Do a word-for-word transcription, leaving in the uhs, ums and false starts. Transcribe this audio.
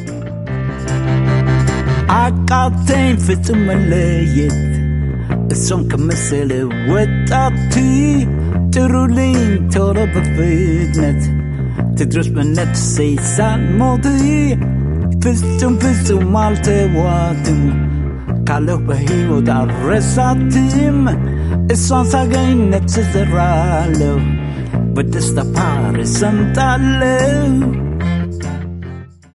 አቃተኝ ፍጹም መለየት እሷን ከመሰለ ወጣት ጥሩልኝ ቶሎ በፍጥነት ትድረስ በነፍሴ ሳልሞት ፍጹም ፍጹም አልተዋትም ካለሁ በሕይወት አልረሳትም እሷን ሳገኝ ነፍስ ዘራለሁ በደስታ ፓር ሰምጣለሁ